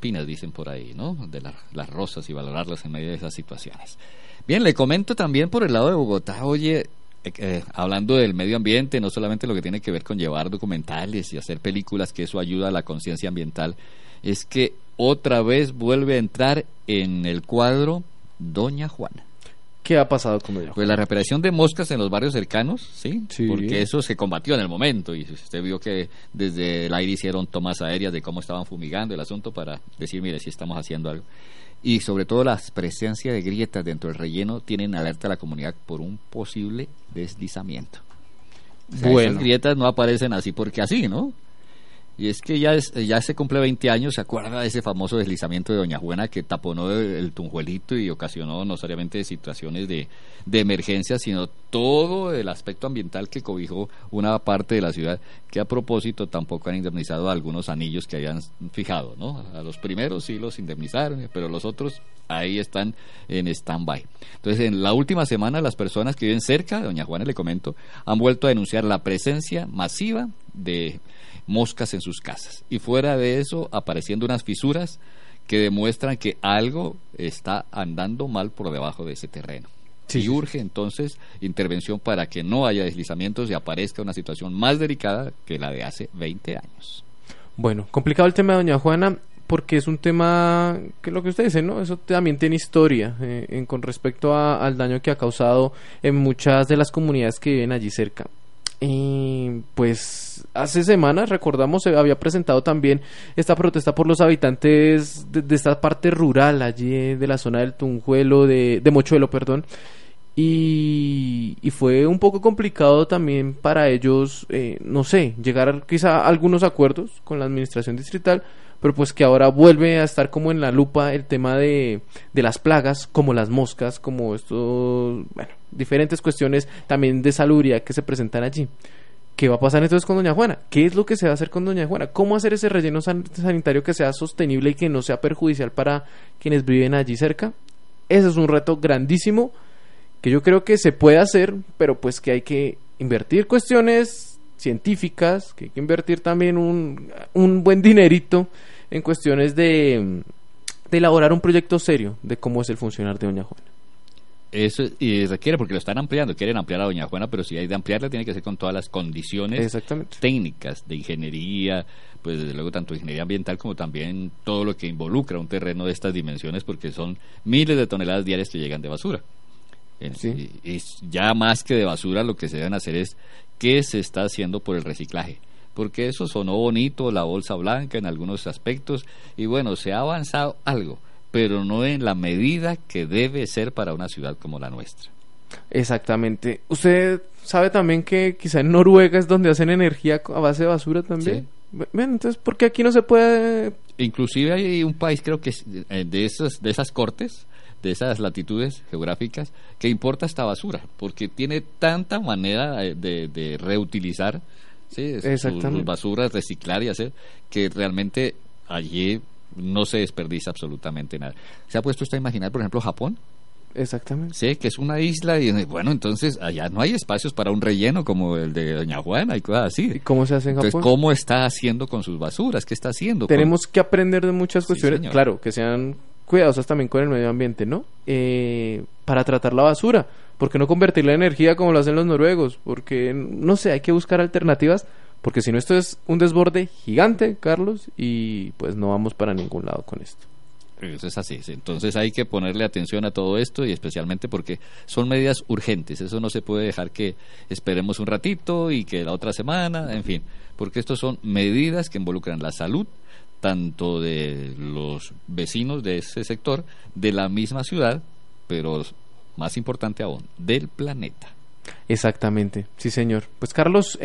espinas, dicen por ahí, ¿no? De las rosas y valorarlas en medio de esas situaciones. Bien, le comento también por el lado de Bogotá, oye, hablando del medio ambiente, no solamente lo que tiene que ver con llevar documentales y hacer películas, que eso ayuda a la conciencia ambiental, es que otra vez vuelve a entrar en el cuadro Doña Juana. ¿Qué ha pasado con Doña Juana? Pues la reaparición de moscas en los barrios cercanos, ¿sí? Sí. Porque eso se combatió en el momento y usted vio que desde el aire hicieron tomas aéreas de cómo estaban fumigando el asunto para decir, mire, si estamos haciendo algo. Y sobre todo la presencia de grietas dentro del relleno tienen alerta a la comunidad por un posible deslizamiento. O sea, esas grietas no aparecen así porque así, ¿no? Y es que ya se cumple 20 años, ¿se acuerda de ese famoso deslizamiento de Doña Juana que taponó el Tunjuelito y ocasionó no solamente situaciones de emergencia, sino todo el aspecto ambiental que cobijó una parte de la ciudad, que a propósito tampoco han indemnizado a algunos anillos que habían fijado, ¿no? A los primeros sí los indemnizaron, pero los otros ahí están en stand-by. Entonces, en la última semana, las personas que viven cerca de Doña Juana, le comento, han vuelto a denunciar la presencia masiva de moscas en sus casas, y fuera de eso apareciendo unas fisuras que demuestran que algo está andando mal por debajo de ese terreno. Sí. Y urge entonces intervención para que no haya deslizamientos y aparezca una situación más delicada que la de hace 20 años. Bueno, complicado el tema de Doña Juana, porque es un tema que lo que usted dice, ¿no? Eso también tiene historia con respecto al daño que ha causado en muchas de las comunidades que viven allí cerca. Pues hace semanas, recordamos, se había presentado también esta protesta por los habitantes de esta parte rural allí de la zona del Tunjuelo, de Mochuelo, perdón, y fue un poco complicado también para ellos, no sé, llegar quizá a algunos acuerdos con la administración distrital, pero pues que ahora vuelve a estar como en la lupa el tema de las plagas, como las moscas, como estos, bueno, diferentes cuestiones también de salubridad que se presentan allí. ¿Qué va a pasar entonces con Doña Juana? ¿Qué es lo que se va a hacer con Doña Juana? ¿Cómo hacer ese relleno sanitario que sea sostenible y que no sea perjudicial para quienes viven allí cerca? Ese es un reto grandísimo que yo creo que se puede hacer, pero pues que hay que invertir cuestiones científicas, que hay que invertir también un buen dinerito en cuestiones de elaborar un proyecto serio de cómo es el funcionar de Doña Juana. Eso, y requiere, porque lo están ampliando, quieren ampliar a Doña Juana, pero si hay de ampliarla tiene que ser con todas las condiciones técnicas de ingeniería, pues desde luego tanto ingeniería ambiental como también todo lo que involucra un terreno de estas dimensiones, porque son miles de toneladas diarias que llegan de basura. Sí. Y ya más que de basura, lo que se deben hacer es qué se está haciendo por el reciclaje, porque eso sonó bonito, la bolsa blanca en algunos aspectos, y bueno, se ha avanzado algo, pero no en la medida que debe ser para una ciudad como la nuestra. Exactamente. ¿Usted sabe también que quizá en Noruega es donde hacen energía a base de basura también? Sí. Bueno, entonces, ¿por qué aquí no se puede? Inclusive hay un país, creo que de esas cortes, de esas latitudes geográficas, que importa esta basura, porque tiene tanta manera de reutilizar, ¿sí? sus basuras, reciclar y hacer, que realmente allí no se desperdicia absolutamente nada. ¿Se ha puesto usted a imaginar, por ejemplo, Japón? Exactamente. Sí, que es una isla y bueno, entonces allá no hay espacios para un relleno como el de Doña Juana y cosas así. ¿Y cómo se hace en Japón? Entonces, ¿cómo está haciendo con sus basuras? ¿Qué está haciendo? Tenemos que aprender de muchas cuestiones, sí, claro, que sean cuidadosas también con el medio ambiente, ¿no? Para tratar la basura, ¿por qué no convertirla en energía como lo hacen los noruegos? Porque, no sé, hay que buscar alternativas, porque si no esto es un desborde gigante, Carlos, y pues no vamos para ningún lado con esto. Eso es así, entonces hay que ponerle atención a todo esto y especialmente porque son medidas urgentes, eso no se puede dejar que esperemos un ratito y que la otra semana, en fin, porque estos son medidas que involucran la salud tanto de los vecinos de ese sector, de la misma ciudad, pero más importante aún, del planeta. Exactamente, sí señor. Pues Carlos,